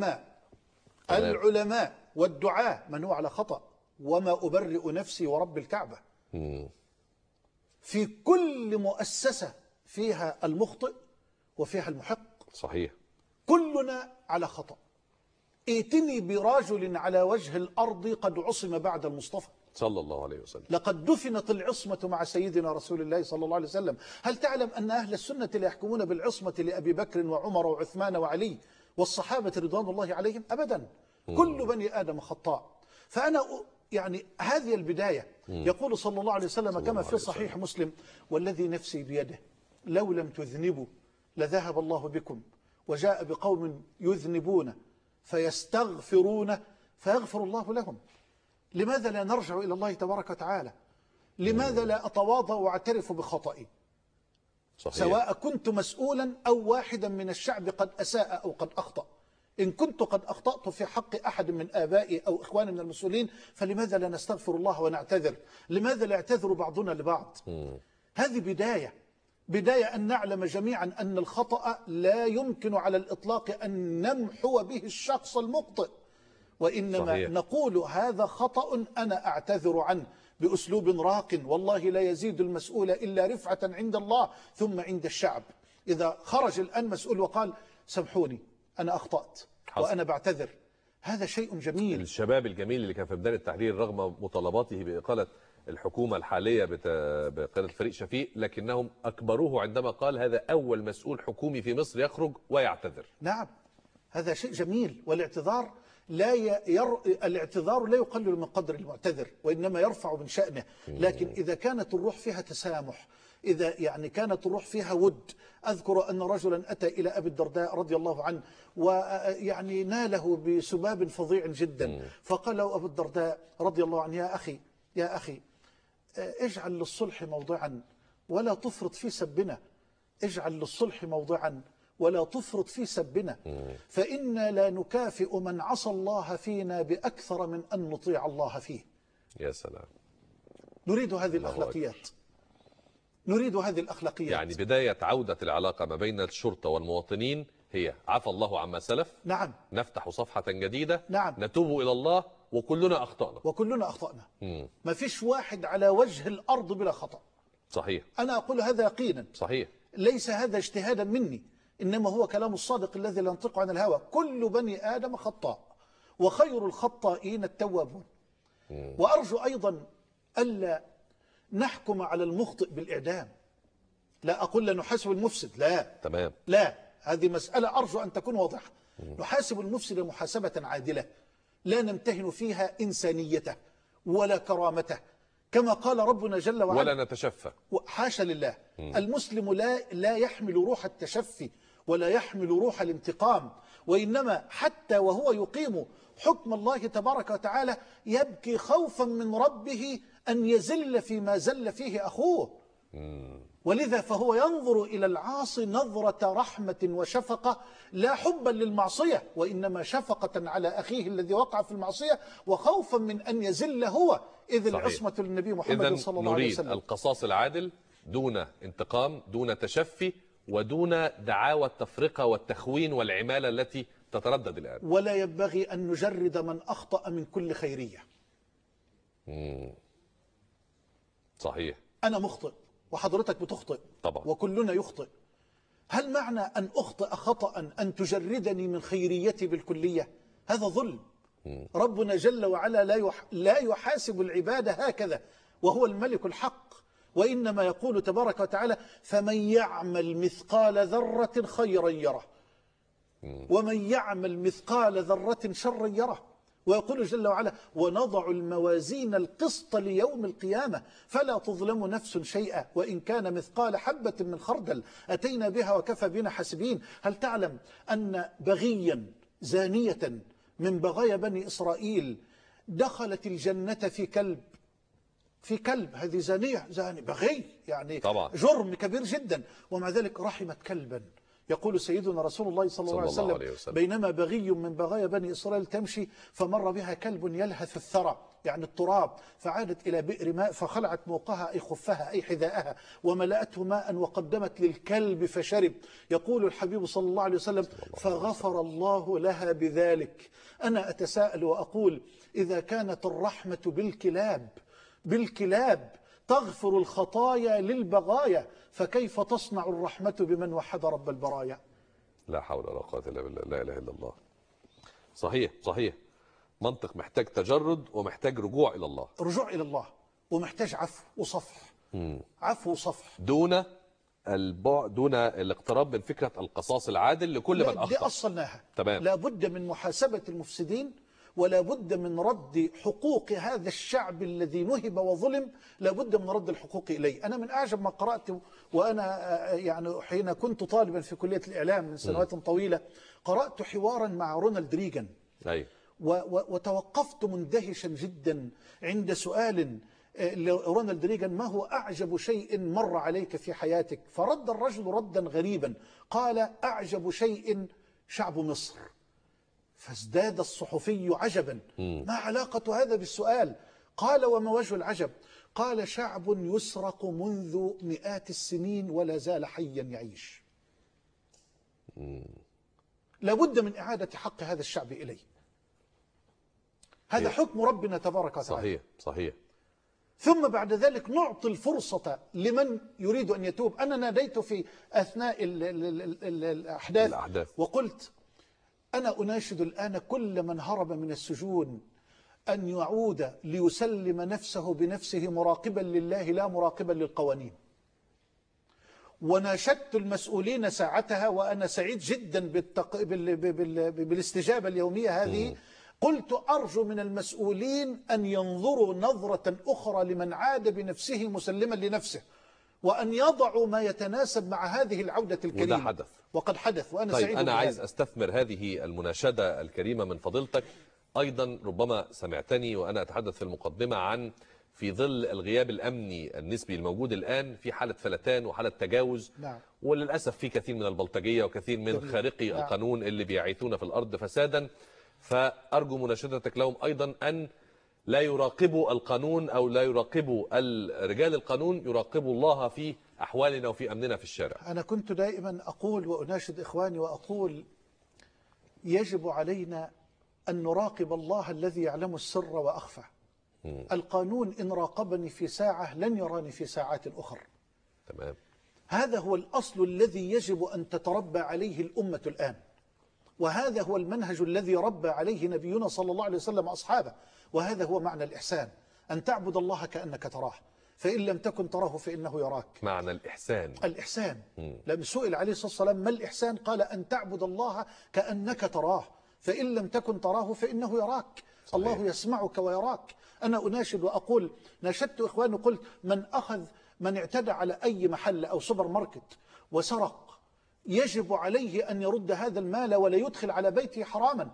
العلماء والدعاة من هو على خطأ، وما أبرئ نفسي ورب الكعبة. في كل مؤسسة فيها المخطئ وفيها المحق. صحيح. كلنا على خطأ. ائتني برجل على وجه الأرض قد عصم بعد المصطفى صلى الله عليه وسلم. لقد دفنت العصمة مع سيدنا رسول الله صلى الله عليه وسلم. هل تعلم أن أهل السنة لا يحكمون بالعصمة لأبي بكر وعمر وعثمان وعلي والصحابة رضوان الله عليهم؟ أبدا. كل بني آدم خطاء. فأنا يعني هذه البداية. يقول صلى الله عليه وسلم كما في صحيح مسلم: والذي نفسي بيده لو لم تذنبوا لذهب الله بكم وجاء بقوم يذنبون فيستغفرون فيغفر الله لهم. لماذا لا نرجع إلى الله تبارك وتعالى؟ لماذا لا أتواضع وأعترف بخطئي؟ صحيح. سواء كنت مسؤولا أو واحدا من الشعب قد أساء أو قد أخطأ. إن كنت قد أخطأت في حق أحد من آبائي أو إخواني من المسؤولين فلماذا لا نستغفر الله ونعتذر؟ لماذا لا يعتذر بعضنا لبعض؟ هذه بداية أن نعلم جميعا أن الخطأ لا يمكن على الإطلاق أن نمحو به الشخص المخطئ، وإنما صحيح. نقول هذا خطأ أنا أعتذر عنه بأسلوب راق، والله لا يزيد المسؤول إلا رفعة عند الله ثم عند الشعب. إذا خرج الآن مسؤول وقال سامحوني أنا أخطأت وأنا بعتذر، هذا شيء جميل. الشباب الجميل اللي كان في ميدان التحرير رغم مطالباته بإقالة الحكومة الحالية بقيادة فريق شفيق، لكنهم أكبروه عندما قال هذا أول مسؤول حكومي في مصر يخرج ويعتذر. نعم، هذا شيء جميل. والاعتذار الاعتذار لا يقلل من قدر المعتذر وإنما يرفع من شأنه. لكن إذا كانت الروح فيها تسامح، إذا يعني كانت الروح فيها ود. أذكر أن رجلا أتى إلى أبي الدرداء رضي الله عنه ويعني ناله بسباب فظيع جدا. فقال له أبو الدرداء رضي الله عنه: يا أخي اجعل للصلح موضعا ولا تفرط في سبنا. اجعل للصلح موضعا ولا تفرط في سبنا، فإنا لا نكافئ من عصى الله فينا بأكثر من أن نطيع الله فيه. يا سلام. نريد هذه الأخلاقيات. نريد هذه الأخلاقيات. يعني بداية عودة العلاقة ما بين الشرطة والمواطنين هي عفى الله عما سلف. نعم. نفتح صفحة جديدة. نعم. نتوب إلى الله وكلنا أخطأنا. ما فيش واحد على وجه الأرض بلا خطأ. صحيح. أنا أقول هذا يقينا. صحيح. ليس هذا اجتهادا مني، إنما هو كلام الصادق الذي لا ينطق عن الهوى. كل بني آدم خطاء وخير الخطائين التوابون. وأرجو أيضا ألا نحكم على المخطئ بالإعدام. لا أقول لا نحاسب المفسد، لا. تمام. لا، هذه مسألة أرجو أن تكون واضحة. نحاسب المفسد محاسبة عادلة لا نمتهن فيها إنسانيته ولا كرامته، كما قال ربنا جل وعلا: ولا نتشفى. حاشا لله. المسلم لا يحمل روح التشفي ولا يحمل روح الانتقام، وإنما حتى وهو يقيم حكم الله تبارك وتعالى يبكي خوفا من ربه أن يزل فيما زل فيه أخوه. ولذا فهو ينظر إلى العاصي نظرة رحمة وشفقة، لا حبا للمعصية، وإنما شفقة على أخيه الذي وقع في المعصية، وخوفا من أن يزل هو، إذ العصمة للنبي محمد صلى الله عليه وسلم. نريد القصاص العادل دون انتقام، دون تشفي، ودون دعاوى التفرقة والتخوين والعمالة التي تتردد الآن. ولا ينبغي أن نجرد من أخطأ من كل خيرية. صحيح. أنا مخطئ وحضرتك بتخطئ طبعا، وكلنا يخطئ. هل معنى أن أخطئ خطأ أن تجردني من خيريتي بالكلية؟ هذا ظلم. ربنا جل وعلا لا يحاسب العباد هكذا، وهو الملك الحق، وإنما يقول تبارك وتعالى: فمن يعمل مثقال ذرة خيرا يره، ومن يعمل مثقال ذرة شرا يره. ويقول جل وعلا: ونضع الموازين القسط ليوم القيامة فلا تظلم نفس شيئا وإن كان مثقال حبة من خردل أتينا بها وكفى بنا حاسبين. هل تعلم أن بغيا زانية من بغايا بني إسرائيل دخلت الجنة في كلب؟ هذه زاني بغي، يعني طبعا جرم كبير جدا، ومع ذلك رحمت كلبا. يقول سيدنا رسول الله صلى الله عليه وسلم: بينما بغي من بغايا بني إسرائيل تمشي فمر بها كلب يلهث الثرى، يعني التراب، فعادت إلى بئر ماء فخلعت موقها أي خفها أي حذاءها وملأته ماء وقدمت للكلب فشرب. يقول الحبيب صلى الله عليه وسلم: فغفر الله لها بذلك. أنا أتساءل وأقول: إذا كانت الرحمة بالكلاب تغفر الخطايا للبغايا، فكيف تصنع الرحمة بمن وحد رب البرايا؟ لا حول ولا قوة إلا بالله، لا إله إلا الله. صحيح صحيح، منطق محتاج تجرد ومحتاج رجوع إلى الله، رجوع إلى الله، ومحتاج عفو وصفح. عفو وصفح دون البعد، دون الاقتراب من فكرة القصاص العادل لكل من أخطأ. دي أصلناها. تمام. لا بد من محاسبة المفسدين، ولا بد من رد حقوق هذا الشعب الذي نهب وظلم، لا بد من رد الحقوق إليه. أنا من أعجب ما قرأت، وأنا يعني حين كنت طالبا في كلية الإعلام من سنوات طويلة، قرأت حوارا مع رونالد ريغان. أي. وتوقفت مندهشا جدا عند سؤال لرونالد ريغان: ما هو أعجب شيء مر عليك في حياتك؟ فرد الرجل ردا غريبا، قال: أعجب شيء شعب مصر. فازداد الصحفي عجبا: ما علاقة هذا بالسؤال؟ قال: وما وجه العجب؟ قال: شعب يسرق منذ مئات السنين ولا زال حيا يعيش. لابد من إعادة حق هذا الشعب إليه. هذا حكم ربنا تبارك وتعالى. صحيح صحيح. ثم بعد ذلك نعطي الفرصة لمن يريد أن يتوب. أنا ناديت في أثناء الأحداث وقلت: أنا أناشد الآن كل من هرب من السجون أن يعود ليسلم نفسه بنفسه مراقبا لله لا مراقبا للقوانين. وناشدت المسؤولين ساعتها، وأنا سعيد جدا بالاستجابة اليومية هذه. قلت: أرجو من المسؤولين أن ينظروا نظرة أخرى لمن عاد بنفسه مسلما لنفسه، وأن يضعوا ما يتناسب مع هذه العودة الكريمة. وده حدث، وقد حدث، وأنا طيب سعيد أنا بهذا. عايز أستثمر هذه المناشدة الكريمة من فضيلتك. أيضا ربما سمعتني وأنا أتحدث في المقدمة عن في ظل الغياب الأمني النسبي الموجود الآن في حالة فلتان وحالة تجاوز. نعم. وللأسف في كثير من البلطجية وكثير من خارقي القانون اللي بيعيثون في الأرض فسادا. فأرجو مناشدتك لهم أيضا أن لا يراقبوا القانون أو لا يراقبوا رجال القانون، يراقبوا الله في أحوالنا وفي أمننا في الشارع. أنا كنت دائما أقول وأناشد إخواني وأقول: يجب علينا أن نراقب الله الذي يعلم السر وأخفى. القانون إن راقبني في ساعة لن يراني في ساعات أخرى. تمام. هذا هو الأصل الذي يجب أن تتربى عليه الأمة الآن، وهذا هو المنهج الذي ربى عليه نبينا صلى الله عليه وسلم أصحابه. وهذا هو معنى الإحسان: أن تعبد الله كأنك تراه، فإن لم تكن تراه فإنه يراك. معنى الإحسان. لما سئل عليه الصلاة والسلام: ما الإحسان؟ قال: أن تعبد الله كأنك تراه، فإن لم تكن تراه فإنه يراك. صحيح. الله يسمعك ويراك. أنا أناشد وأقول، ناشدت إخواني، قلت: من اعتدى على أي محل أو سوبر ماركت وسرق، يجب عليه أن يرد هذا المال ولا يدخل على بيته حراما.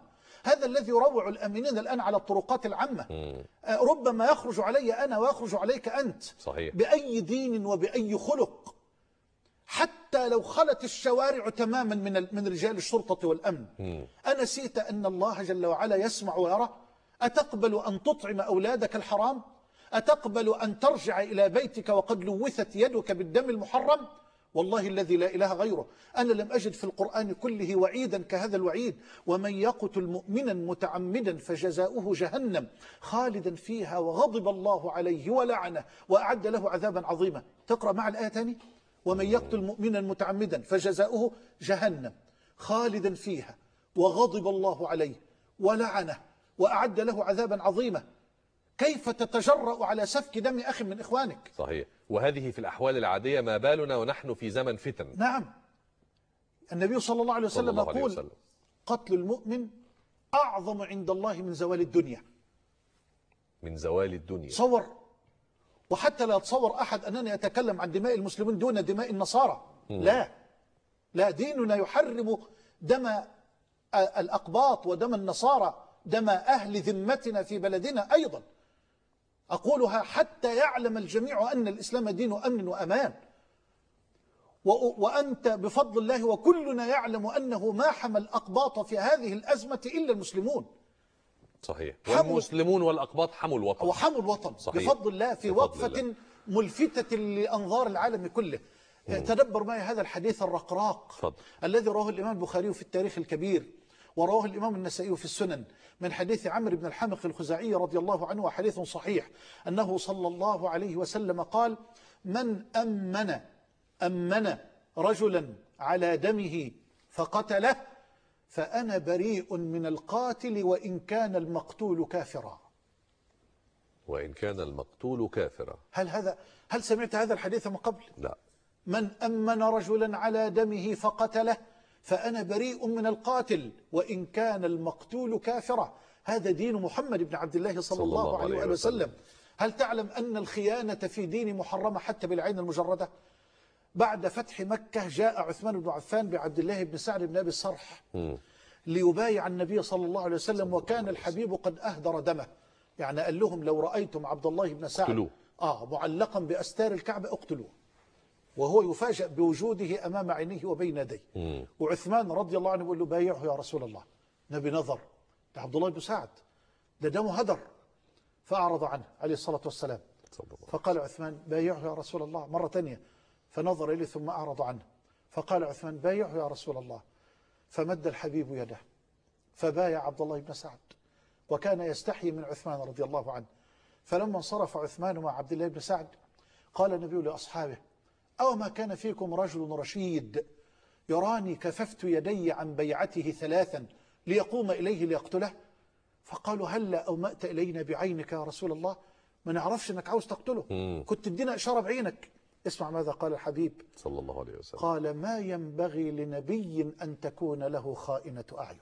هذا الذي يروع الآمنين الآن على الطرقات العامة. ربما يخرج علي أنا ويخرج عليك أنت. صحيح. بأي دين وبأي خلق، حتى لو خلت الشوارع تماما من رجال الشرطة والأمن. أنسيت أن الله جل وعلا يسمع ويرى؟ أتقبل أن تطعم أولادك الحرام؟ أتقبل أن ترجع إلى بيتك وقد لوثت يدك بالدم المحرم؟ والله الذي لا إله غيره، أنا لم أجد في القرآن كله وعيدا كهذا الوعيد: ومن يقتل مؤمنا متعمدا فجزاؤه جهنم خالدا فيها وغضب الله عليه ولعنه وأعد له عذابا عظيما. تقرأ مع الآية تاني: ومن يقتل مؤمنا متعمدا فجزاؤه جهنم خالدا فيها وغضب الله عليه ولعنه وأعد له عذابا عظيما. كيف تتجرأ على سفك دم أخ من إخوانك؟ صحيح. وهذه في الأحوال العادية، ما بالنا ونحن في زمن فتن. نعم. النبي صلى الله عليه وسلم يقول: قتل المؤمن أعظم عند الله من زوال الدنيا. من زوال الدنيا. تصور، وحتى لا يتصور أحد أنني أتكلم عن دماء المسلمين دون دماء النصارى. لا، ديننا يحرم دم الأقباط ودم النصارى، دم أهل ذمتنا في بلدنا أيضا. أقولها حتى يعلم الجميع أن الإسلام دين أمن وأمان. وأنت بفضل الله وكلنا يعلم أنه ما حمى الأقباط في هذه الأزمة إلا المسلمون. صحيح. والمسلمون والأقباط حموا الوطن. وحموا الوطن. صحيح. بفضل الله، في وقفة ملفتة لأنظار العالم كله. تدبر معي هذا الحديث الرقراق فضل. الذي رواه الإمام البخاري في التاريخ الكبير، ورواه الإمام النسائي في السنن، من حديث عمرو بن الحمق الخزاعي رضي الله عنه، وحديث صحيح، أنه صلى الله عليه وسلم قال: من أمن رجلا على دمه فقتله فأنا بريء من القاتل وإن كان المقتول كافرا. وإن كان المقتول كافرا. هل سمعت هذا الحديث من قبل؟ لا. من أمن رجلا على دمه فقتله فأنا بريء من القاتل وإن كان المقتول كافرا. هذا دين محمد بن عبد الله صلى الله عليه وسلم. هل تعلم أن الخيانة في دين محرمة حتى بالعين المجردة؟ بعد فتح مكة جاء عثمان بن عفان بعبد الله بن سعد بن أبي الصرح ليبايع النبي صلى الله عليه وسلم، وكان الحبيب قد أهدر دمه. يعني قال لهم: لو رأيتم عبد الله بن سعد معلقا بأستار الكعبة اقتلوه. وهو يفاجأ بوجوده أمام عينيه وبين يديه. وعثمان رضي الله عنه يقول له: بايعه يا رسول الله. نبي نظر لعبد الله بن سعد، ده دمه هدر، فأعرض عنه عليه الصلاة والسلام. فقال عثمان: بايعه يا رسول الله مرة ثانية. فنظر إليه ثم أعرض عنه. فقال عثمان: بايعه يا رسول الله. فمد الحبيب يده فبايع عبد الله بن سعد، وكان يستحي من عثمان رضي الله عنه. فلما انصرف عثمان مع عبد الله بن سعد قال النبي لأصحابه: أو ما كان فيكم رجل رشيد يراني كففت يدي عن بيعته 3 ليقوم إليه ليقتله؟ فقالوا: هلا أومأت إلينا بعينك يا رسول الله، ما نعرفش أنك عاوز تقتله، كنت تدينا إشارة بعينك. اسمع ماذا قال الحبيب صلى الله عليه وسلم. قال: ما ينبغي لنبي أن تكون له خائنة أعين.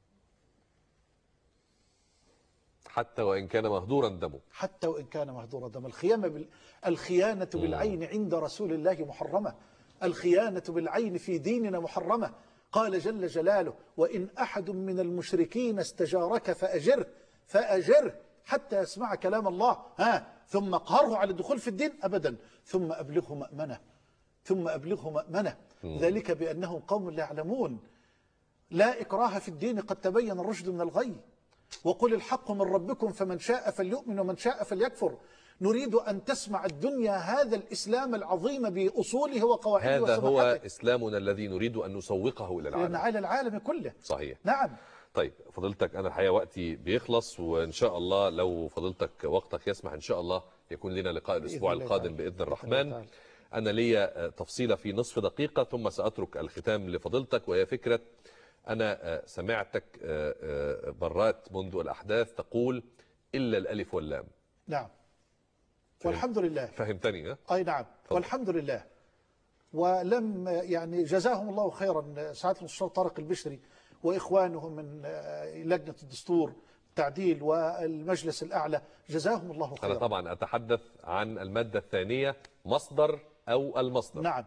حتى وإن كان مهدورا دمه. حتى وإن كان مهدورا دمه. الخيانة بالعين عند رسول الله محرمة. الخيانة بالعين في ديننا محرمة. قال جل جلاله: وإن أحد من المشركين استجارك فأجره حتى يسمع كلام الله، ثم قهره على الدخول في الدين أبدا، ثم أبلغه مأمنه. ذلك بأنهم قوم لا يعلمون. لا إكراه في الدين، قد تبين الرشد من الغي. وقل الحق من ربكم فمن شاء فليؤمن ومن شاء فليكفر. نريد أن تسمع الدنيا هذا الإسلام العظيم بأصوله وقواعده هذا وسماحته. هو إسلامنا الذي نريد أن نسوقه إلى العالم. على العالم كله. صحيح. نعم. طيب فضلتك، أنا الحقيقة وقتي بيخلص، وإن شاء الله لو فضلتك وقتك يسمح إن شاء الله يكون لنا لقاء الأسبوع القادم بإذن الرحمن. أنا لي تفصيلة في نصف دقيقة ثم سأترك الختام لفضلتك، وهي فكرة: أنا سمعتك برات منذ الأحداث تقول إلا الألف واللام. نعم. والحمد لله. فهمتني؟ أي نعم. والحمد لله. ولم يعني جزاهم الله خيرا سعادة المستشار طارق البشري وإخوانهم من لجنة الدستور التعديل والمجلس الأعلى، جزاهم الله خيرا. أنا طبعا أتحدث عن المادة الثانية، مصدر أو المصدر. نعم.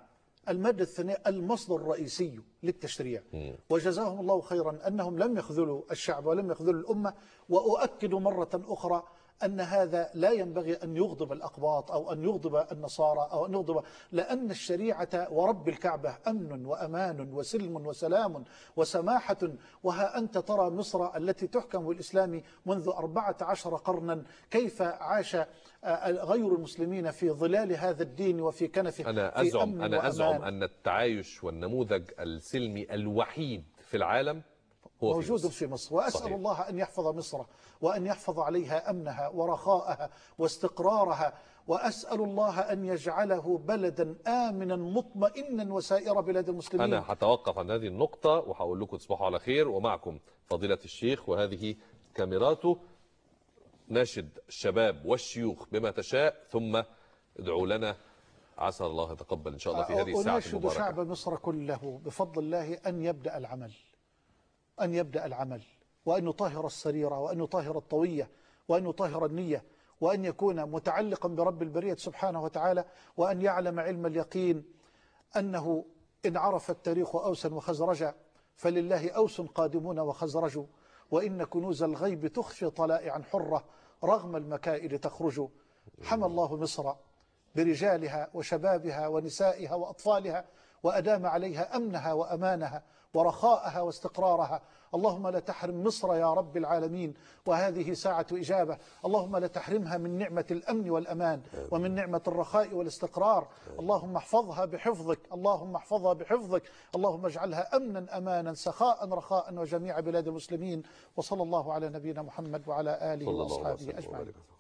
المادة الثانية المصدر الرئيسي للتشريع. وجزاهم الله خيرا أنهم لم يخذلوا الشعب ولم يخذلوا الأمة. وأؤكد مرة أخرى أن هذا لا ينبغي أن يغضب الأقباط أو أن يغضب النصارى أو أن يغضب، لأن الشريعة ورب الكعبة أمن وأمان وسلم وسلام وسماحة. وها أنت ترى مصر التي تحكم بالإسلام منذ 14 قرنا كيف عاش غير المسلمين في ظلال هذا الدين وفي كنفه. أنا أزعم أن التعايش والنموذج السلمي الوحيد في العالم هو موجود في مصر. وأسأل صحيح. الله أن يحفظ مصر وأن يحفظ عليها أمنها ورخاءها واستقرارها. وأسأل الله أن يجعله بلدا آمنا مطمئنا وسائر بلاد المسلمين. أنا هتوقف عن هذه النقطة وهقول لكم تصبحوا على خير، ومعكم فضيلة الشيخ وهذه كاميراته. ناشد الشباب والشيوخ بما تشاء، ثم ادعوا لنا، عسى الله يتقبل إن شاء الله في هذه الساعة المباركة. أناشد شعب مصر كله بفضل الله أن يبدأ العمل، أن يبدأ العمل، وأن يطهر السريرة، وأن يطهر الطوية، وأن يطهر النية، وأن يكون متعلقا برب البرية سبحانه وتعالى، وأن يعلم علم اليقين أنه إن عرف التاريخ أوسا وخزرجا فلله أوس قادمون وخزرج، وإن كنوز الغيب تخفي طلائعا حرة رغم المكائد تخرج. حمى الله مصر برجالها وشبابها ونسائها وأطفالها، وأدام عليها أمنها وأمانها ورخاءها واستقرارها. اللهم لا تحرم مصر يا رب العالمين، وهذه ساعة إجابة. اللهم لا تحرمها من نعمة الأمن والأمان ومن نعمة الرخاء والاستقرار. اللهم احفظها بحفظك، اللهم احفظها بحفظك. اللهم اجعلها أمنا أمانا سخاء رخاء وجميع بلاد المسلمين. وصلى الله على نبينا محمد وعلى آله وأصحابه أجمعين.